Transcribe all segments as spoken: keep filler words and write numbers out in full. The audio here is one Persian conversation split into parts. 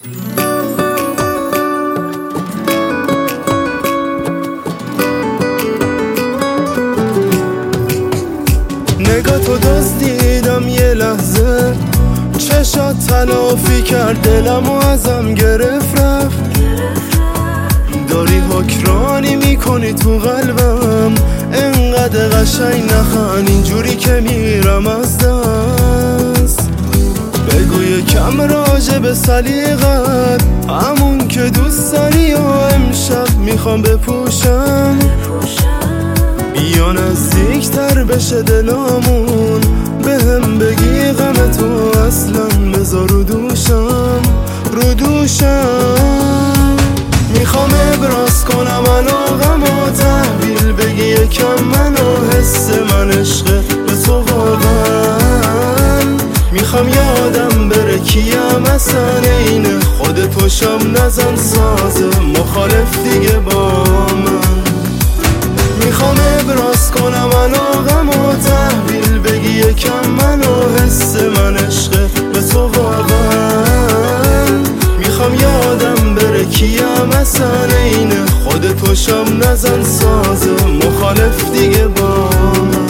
نگاه تو دزدیدم یه لحظه، چشات تلافی کرد دلمو ازم گرفت رفت. داری حکرانی میکنی تو قلبم، انقدر قشنگ نخن اینجوری که میرم از دست. بگو یکم راجع به سلیقت، همون که دوست داری و امشب میخوام بپوشم. یا نزدیکتر بشه دلامون، بهم بگی غم تو اصلا بذار رو دوشم رو دوشم. میخوام ابراز کنم علاقم و تحویل بگی یکم منو، حس من عشقه به تو واقعا. میخوام یادم بره کیم اصلا اینه، خودتو شم نزن سازه مخالف دیگه با من. میخوام ابراز کنم علاقم و تحویل بگی یکم منو، حس من عشقه به تو واقعا. میخوام یادم بره کیم اصلا اینه، خودتو شم نزن سازه مخالف دیگه با من.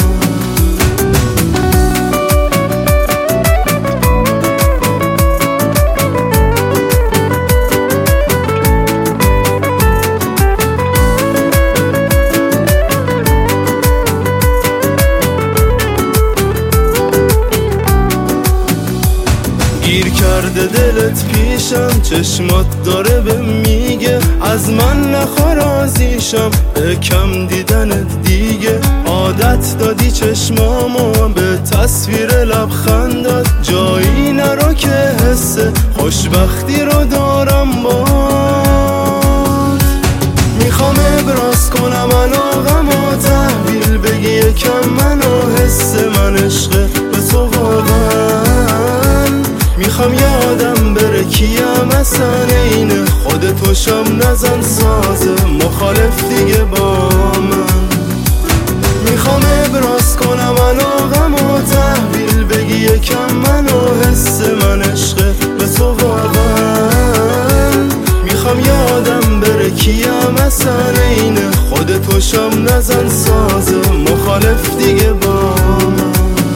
گیر کرده دلت پیشم، چشمات داره به میگه از من نخوا راضیشم، کم دیدنت دیگه. عادت دادی چشمامو به تصویر لبخندات، جایی نرو که حس خوشبختی رو دارم بات. میخوام ابراز کنم علاقم و تحویل بگی یکم منو، حس من عشقه به تو واقعا. میخوام یادم بره کیم اصلا اینه، خودتو شم نزن سازه مخالف دیگه با من. میخوام ابراز کنم علاقم و تحویل بگی یکم منو، حس من عشقه به تو واقعا. میخوام یادم بره کیم اصلا اینه، خودتو شم نزن سازه مخالف دیگه با من.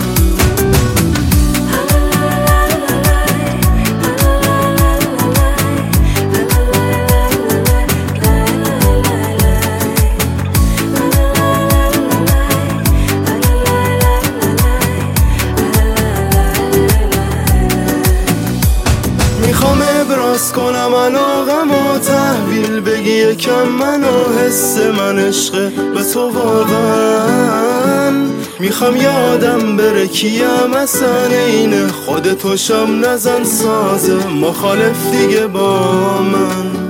میخوام ابراز کنم علاقم و تحویل بگی یکم منو، حس من عشقه به تو واقعا. میخوام یادم بره کیم اصلا اینه، خودتو شم نزن سازه مخالف دیگه با من.